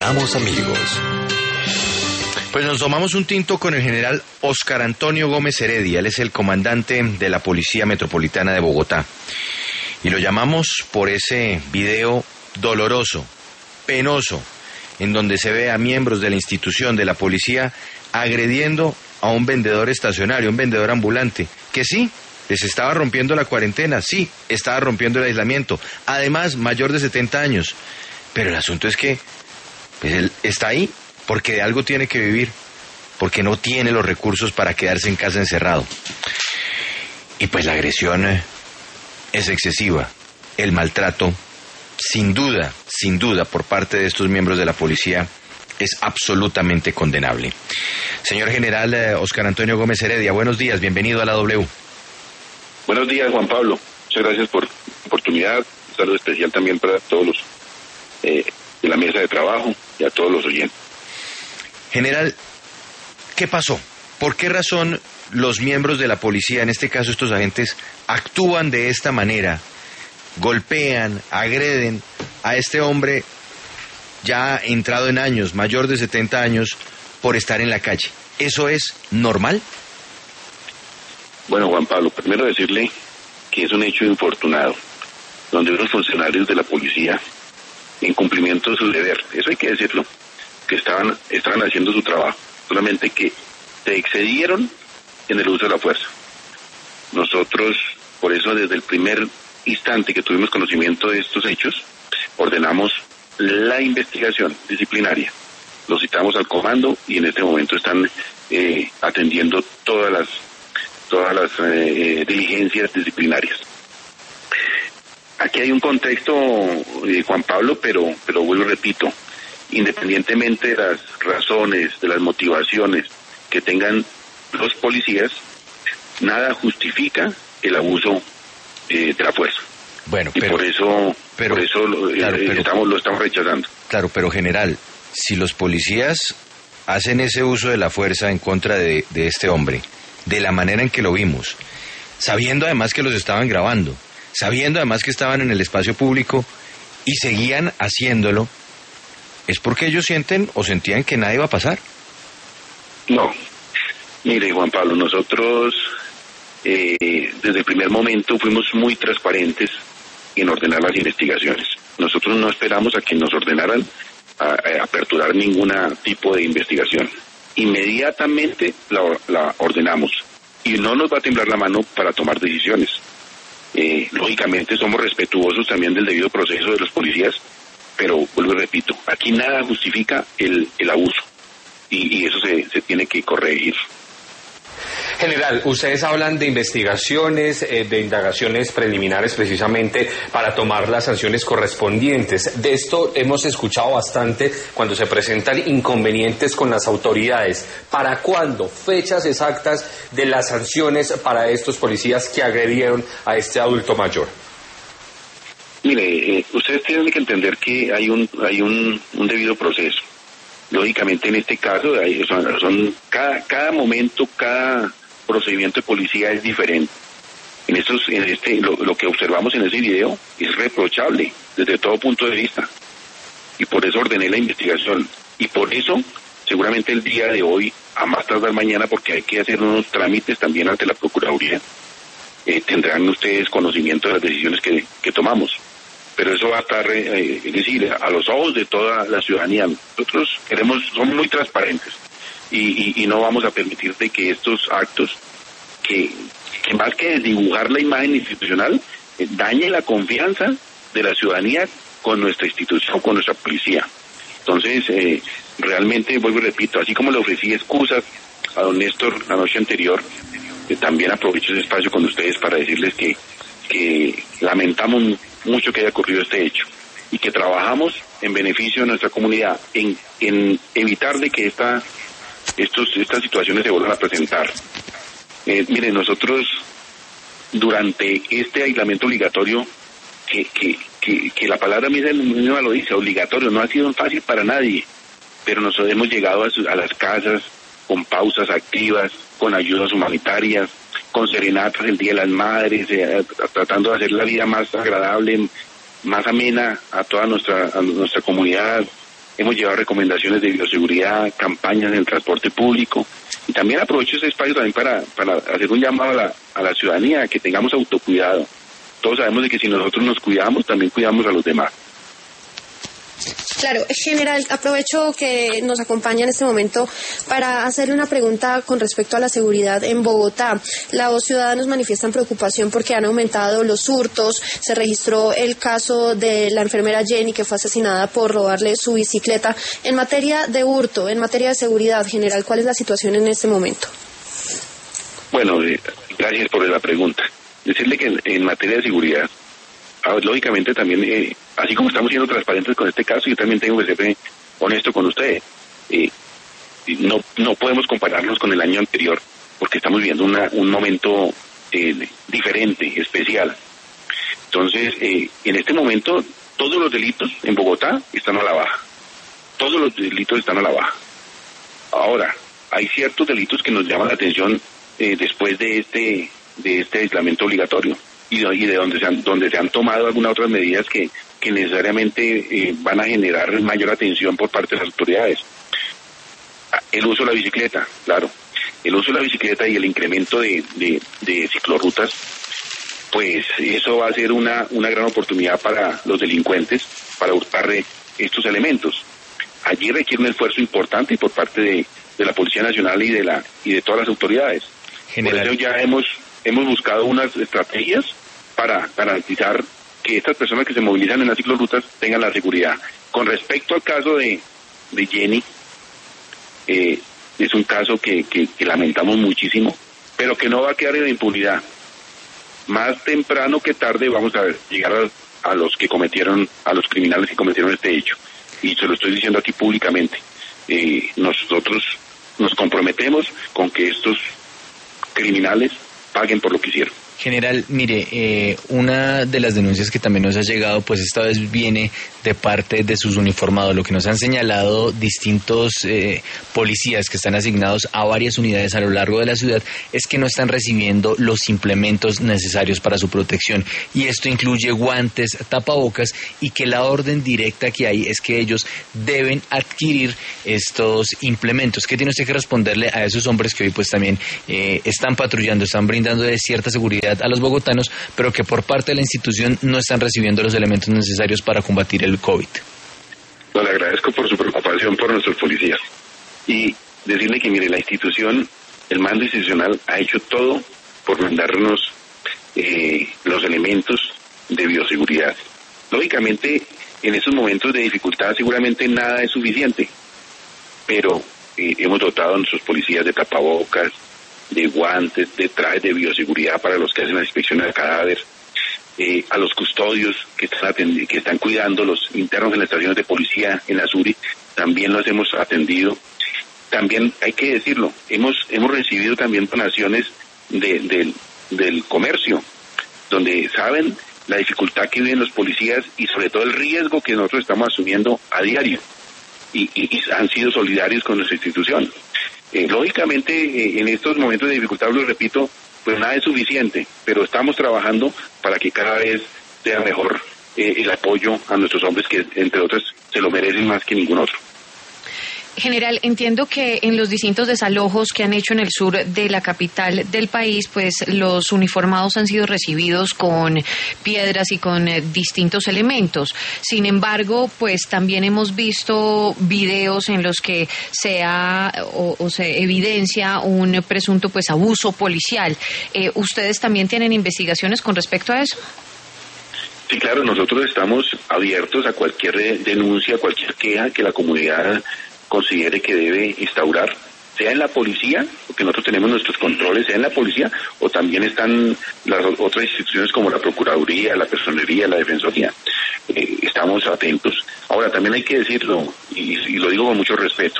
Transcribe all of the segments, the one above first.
Amos amigos. Pues nos tomamos un tinto con el general Óscar Antonio Gómez Heredia. Él es el comandante de la Policía Metropolitana de Bogotá. Y lo llamamos por ese video doloroso, penoso, en donde se ve a miembros de la institución de la policía agrediendo a un vendedor estacionario, un vendedor ambulante, que sí, les estaba rompiendo la cuarentena, sí, estaba rompiendo el aislamiento, además mayor de 70 años. Pero el asunto es que pues él está ahí porque de algo tiene que vivir, porque no tiene los recursos para quedarse en casa encerrado. Y pues la agresión es excesiva, el maltrato, sin duda, por parte de estos miembros de la policía, es absolutamente condenable. Señor general Óscar Antonio Gómez Heredia, buenos días, bienvenido a la W. Buenos días, Juan Pablo. Muchas gracias por la oportunidad. Un saludo especial también para todos los de la mesa de trabajo y a todos los oyentes. General, ¿qué pasó? ¿Por qué razón los miembros de la policía, en este caso estos agentes, actúan de esta manera? Golpean, agreden a este hombre ya entrado en años, mayor de 70 años, por estar en la calle. ¿Eso es normal? Bueno, Juan Pablo, primero decirle que es un hecho infortunado, donde unos funcionarios de la policía, en cumplimiento de su deber, eso hay que decirlo, que estaban haciendo su trabajo, solamente que se excedieron en el uso de la fuerza. Nosotros, por eso, desde el primer instante que tuvimos conocimiento de estos hechos, ordenamos la investigación disciplinaria. Los citamos al comando y en este momento están atendiendo todas las diligencias disciplinarias. Aquí hay un contexto, Juan Pablo, pero vuelvo y repito, independientemente de las razones, de las motivaciones que tengan los policías, nada justifica el abuso de la fuerza. Bueno, y por eso lo estamos rechazando. Claro, pero general, si los policías hacen ese uso de la fuerza en contra de este hombre, de la manera en que lo vimos, sabiendo además que los estaban grabando, sabiendo además que estaban en el espacio público y seguían haciéndolo, ¿es porque ellos sienten o sentían que nada iba a pasar? No. Mire, Juan Pablo, nosotros desde el primer momento fuimos muy transparentes en ordenar las investigaciones. Nosotros no esperamos a que nos ordenaran a aperturar ningún tipo de investigación. Inmediatamente la ordenamos y no nos va a temblar la mano para tomar decisiones. Lógicamente somos respetuosos también del debido proceso de los policías, pero vuelvo y repito, aquí nada justifica el abuso y eso se tiene que corregir. General, ustedes hablan de investigaciones, de indagaciones preliminares precisamente para tomar las sanciones correspondientes. De esto hemos escuchado bastante cuando se presentan inconvenientes con las autoridades. ¿Para cuándo? Fechas exactas de las sanciones para estos policías que agredieron a este adulto mayor. Mire, ustedes tienen que entender que hay un debido proceso. Lógicamente en este caso cada momento, cada procedimiento de policía es diferente. Lo que observamos en ese video es reprochable desde todo punto de vista y por eso ordené la investigación y por eso seguramente el día de hoy, a más tardar mañana, porque hay que hacer unos trámites también ante la Procuraduría, tendrán ustedes conocimiento de las decisiones que tomamos. Pero eso va a estar, es decir, a los ojos de toda la ciudadanía. Nosotros somos muy transparentes y no vamos a permitir de que estos actos, que más que dibujar la imagen institucional, dañe la confianza de la ciudadanía con nuestra institución, con nuestra policía. Entonces, realmente, vuelvo y repito, así como le ofrecí excusas a don Néstor la noche anterior, también aprovecho ese espacio con ustedes para decirles que lamentamos mucho que haya ocurrido este hecho y que trabajamos en beneficio de nuestra comunidad en evitar de que estas situaciones se vuelvan a presentar. Miren, nosotros durante este aislamiento obligatorio, que la palabra misma lo dice, obligatorio, no ha sido fácil para nadie, pero nosotros hemos llegado a las casas con pausas activas, con ayudas humanitarias, con serenatas el Día de las Madres, tratando de hacer la vida más agradable, más amena a toda nuestra comunidad, hemos llevado recomendaciones de bioseguridad, campañas en el transporte público, y también aprovecho ese espacio también para hacer un llamado a la ciudadanía, que tengamos autocuidado. Todos sabemos de que si nosotros nos cuidamos, también cuidamos a los demás. Claro, general, aprovecho que nos acompaña en este momento para hacerle una pregunta con respecto a la seguridad en Bogotá. Los ciudadanos manifiestan preocupación porque han aumentado los hurtos. Se registró el caso de la enfermera Jenny, que fue asesinada por robarle su bicicleta. En materia de hurto, en materia de seguridad, general, ¿cuál es la situación en este momento? Bueno, gracias por la pregunta. Decirle que en materia de seguridad, lógicamente también, así como estamos siendo transparentes con este caso, yo también tengo que ser honesto con ustedes. No podemos compararnos con el año anterior, porque estamos viviendo un momento diferente, especial. Entonces, en este momento, todos los delitos en Bogotá están a la baja. Todos los delitos están a la baja. Ahora, hay ciertos delitos que nos llaman la atención después de este aislamiento obligatorio, y de donde se han tomado algunas otras medidas que necesariamente van a generar mayor atención por parte de las autoridades. El uso de la bicicleta, claro. El uso de la bicicleta y el incremento de ciclorrutas, pues eso va a ser una gran oportunidad para los delincuentes para hurtar estos elementos. Allí requiere un esfuerzo importante por parte de la Policía Nacional y de todas las autoridades. General. Por eso ya hemos buscado unas estrategias para garantizar que estas personas que se movilizan en las ciclorrutas tengan la seguridad. Con respecto al caso de Jenny, es un caso que lamentamos muchísimo, pero que no va a quedar en la impunidad. Más temprano que tarde vamos a llegar a los criminales que cometieron este hecho. Y se lo estoy diciendo aquí públicamente. Nosotros nos comprometemos con que estos criminales paguen por lo que hicieron. General, mire, una de las denuncias que también nos ha llegado, pues esta vez viene de parte de sus uniformados. Lo que nos han señalado distintos policías que están asignados a varias unidades a lo largo de la ciudad es que no están recibiendo los implementos necesarios para su protección. Y esto incluye guantes, tapabocas, y que la orden directa que hay es que ellos deben adquirir estos implementos. ¿Qué tiene usted que responderle a esos hombres que hoy pues también están patrullando, están brindando de cierta seguridad a los bogotanos, pero que por parte de la institución no están recibiendo los elementos necesarios para combatir el COVID? No, le agradezco por su preocupación por nuestros policías. Y decirle que, mire, la institución, el mando institucional ha hecho todo por mandarnos los elementos de bioseguridad. Lógicamente, en esos momentos de dificultad seguramente nada es suficiente, pero hemos dotado a nuestros policías de tapabocas, de guantes, de trajes de bioseguridad para los que hacen la inspección del cadáver, a los custodios que están cuidando los internos en las estaciones de policía en la SURI, también los hemos atendido. También hay que decirlo, hemos recibido también donaciones del comercio, donde saben la dificultad que viven los policías y sobre todo el riesgo que nosotros estamos asumiendo a diario, y han sido solidarios con nuestra institución. Lógicamente, en estos momentos de dificultad, lo repito, pues nada es suficiente, pero estamos trabajando para que cada vez sea mejor el apoyo a nuestros hombres, que entre otros se lo merecen más que ningún otro. General, entiendo que en los distintos desalojos que han hecho en el sur de la capital del país, pues los uniformados han sido recibidos con piedras y con distintos elementos. Sin embargo, pues también hemos visto videos en los que se evidencia un presunto pues abuso policial. ¿Ustedes también tienen investigaciones con respecto a eso? Sí, claro, nosotros estamos abiertos a cualquier denuncia, cualquier queja que la comunidad considere que debe instaurar, sea en la policía, porque nosotros tenemos nuestros controles, sea en la policía, o también están las otras instituciones como la Procuraduría, la Personería, la Defensoría. Estamos atentos. Ahora, también hay que decirlo, y lo digo con mucho respeto,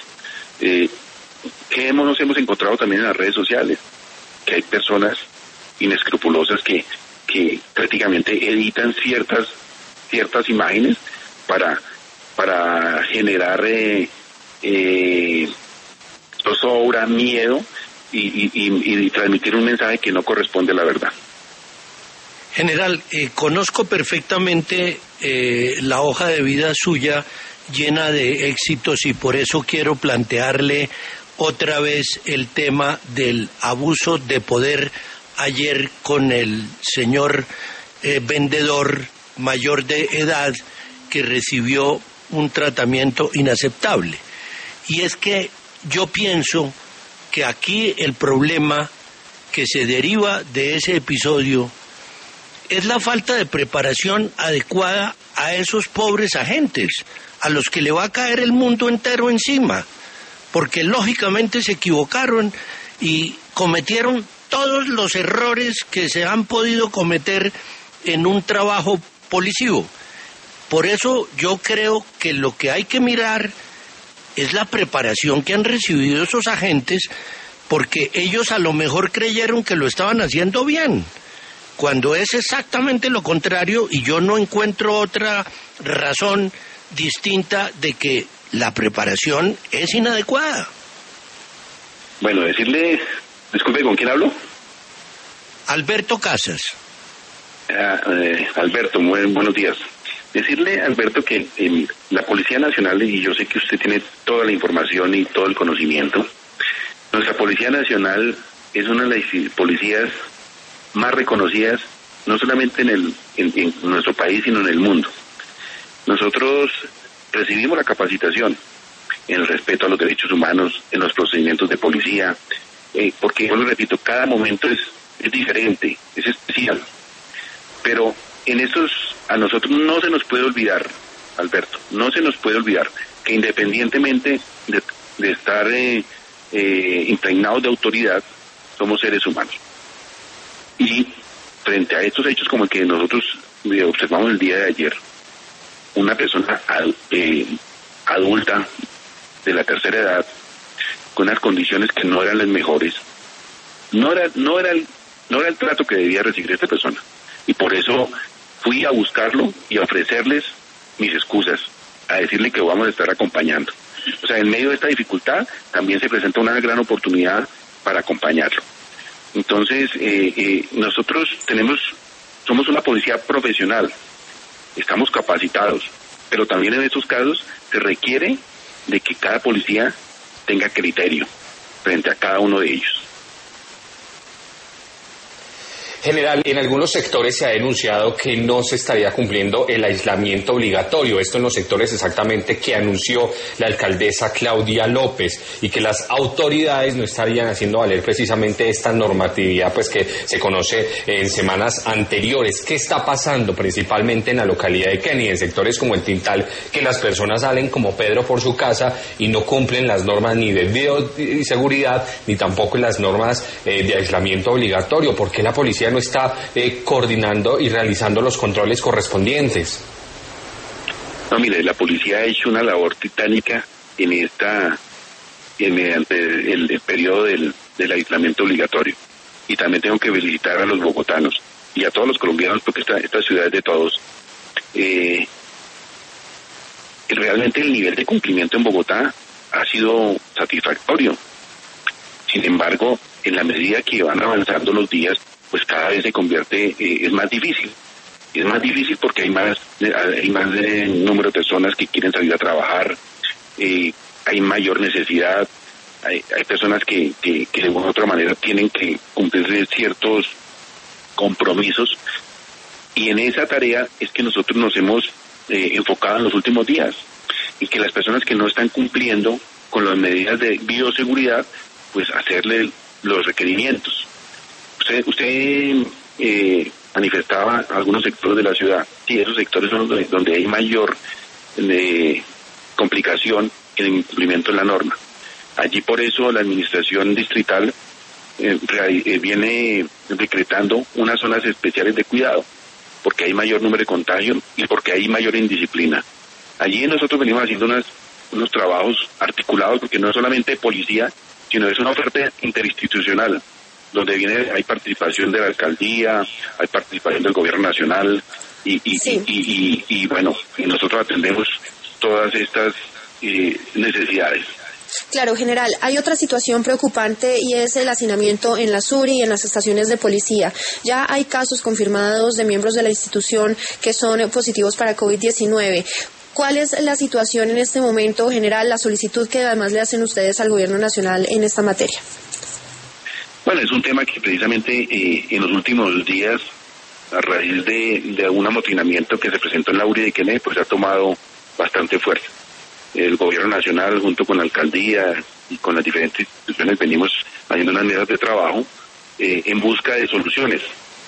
que nos hemos encontrado también en las redes sociales, que hay personas inescrupulosas que prácticamente editan ciertas imágenes para generar zozobra, miedo y transmitir un mensaje que no corresponde a la verdad. General, conozco perfectamente la hoja de vida suya llena de éxitos y por eso quiero plantearle otra vez el tema del abuso de poder ayer con el señor vendedor mayor de edad que recibió un tratamiento inaceptable. Y es que yo pienso que aquí el problema que se deriva de ese episodio es la falta de preparación adecuada a esos pobres agentes, a los que le va a caer el mundo entero encima, porque lógicamente se equivocaron y cometieron todos los errores que se han podido cometer en un trabajo policivo. Por eso yo creo que lo que hay que mirar es la preparación que han recibido esos agentes, porque ellos a lo mejor creyeron que lo estaban haciendo bien, cuando es exactamente lo contrario, y yo no encuentro otra razón distinta de que la preparación es inadecuada. Bueno, decirle, disculpe, ¿con quién hablo? Alberto Casas. Alberto, buenos días. Decirle, Alberto, que la Policía Nacional, y yo sé que usted tiene toda la información y todo el conocimiento, nuestra Policía Nacional es una de las policías más reconocidas, no solamente en nuestro país, sino en el mundo. Nosotros recibimos la capacitación en el respeto a los derechos humanos, en los procedimientos de policía, porque yo lo repito, cada momento es diferente, es especial. Pero en estos, a nosotros no se nos puede olvidar, Alberto, no se nos puede olvidar que independientemente de estar impregnados de autoridad, somos seres humanos. Y frente a estos hechos como el que nosotros observamos el día de ayer, una persona adulta de la tercera edad, con unas condiciones que no eran las mejores, no era el trato que debía recibir esta persona. Y por eso fui a buscarlo y a ofrecerles mis excusas, a decirle que vamos a estar acompañando. O sea, en medio de esta dificultad también se presenta una gran oportunidad para acompañarlo. Entonces, nosotros somos una policía profesional, estamos capacitados, pero también en estos casos se requiere de que cada policía tenga criterio frente a cada uno de ellos. General, en algunos sectores se ha denunciado que no se estaría cumpliendo el aislamiento obligatorio, esto en los sectores exactamente que anunció la alcaldesa Claudia López, y que las autoridades no estarían haciendo valer precisamente esta normatividad pues que se conoce en semanas anteriores. ¿Qué está pasando principalmente en la localidad de Kennedy, en sectores como el Tintal, que las personas salen como Pedro por su casa y no cumplen las normas ni de bioseguridad ni tampoco las normas de aislamiento obligatorio? ¿Por qué la policía no está coordinando y realizando los controles correspondientes? No, mire, la policía ha hecho una labor titánica mediante el periodo del aislamiento obligatorio. Y también tengo que felicitar a los bogotanos y a todos los colombianos, porque esta ciudad es de todos. Realmente el nivel de cumplimiento en Bogotá ha sido satisfactorio. Sin embargo, en la medida que van avanzando los días, pues cada vez se convierte, es más difícil. Es más difícil porque hay más número de personas que quieren salir a trabajar, hay mayor necesidad, hay personas que de una u otra manera tienen que cumplir ciertos compromisos, y en esa tarea es que nosotros nos hemos enfocado en los últimos días, y que las personas que no están cumpliendo con las medidas de bioseguridad, pues hacerle los requerimientos. Usted manifestaba algunos sectores de la ciudad. Sí, esos sectores son donde hay mayor complicación en el incumplimiento de la norma. Allí por eso la administración distrital viene decretando unas zonas especiales de cuidado, porque hay mayor número de contagios y porque hay mayor indisciplina. Allí nosotros venimos haciendo unos trabajos articulados, porque no es solamente policía, sino es una oferta interinstitucional, donde hay participación de la alcaldía, hay participación del gobierno nacional, y bueno, nosotros atendemos todas estas necesidades. Claro, general, hay otra situación preocupante y es el hacinamiento en la SURI y en las estaciones de policía. Ya hay casos confirmados de miembros de la institución que son positivos para COVID-19. ¿Cuál es la situación en este momento, general, la solicitud que además le hacen ustedes al Gobierno Nacional en esta materia? Bueno, es un tema que precisamente en los últimos días, a raíz de un amotinamiento que se presentó en la URI de Kennedy, pues ha tomado bastante fuerza. El Gobierno Nacional, junto con la Alcaldía y con las diferentes instituciones, venimos haciendo unas mesas de trabajo en busca de soluciones.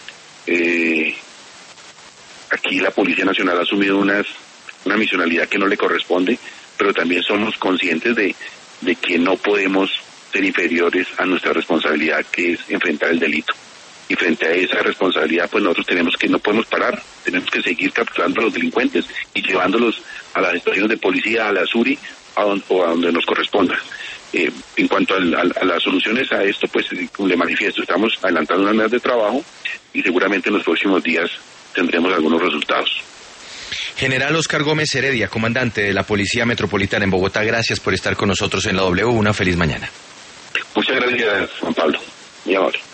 Aquí la Policía Nacional ha asumido una misionalidad que no le corresponde, pero también somos conscientes de que no podemos ser inferiores a nuestra responsabilidad, que es enfrentar el delito. Y frente a esa responsabilidad, pues nosotros no podemos parar, tenemos que seguir capturando a los delincuentes y llevándolos a las estaciones de policía, a la SURI, o a donde nos corresponda. En cuanto a las soluciones a esto, pues le manifiesto, estamos adelantando unas mesas de trabajo y seguramente en los próximos días tendremos algunos resultados. General Óscar Gómez Heredia, comandante de la Policía Metropolitana en Bogotá, gracias por estar con nosotros en la W. Una feliz mañana. Muchas gracias, Juan Pablo. Muy amable.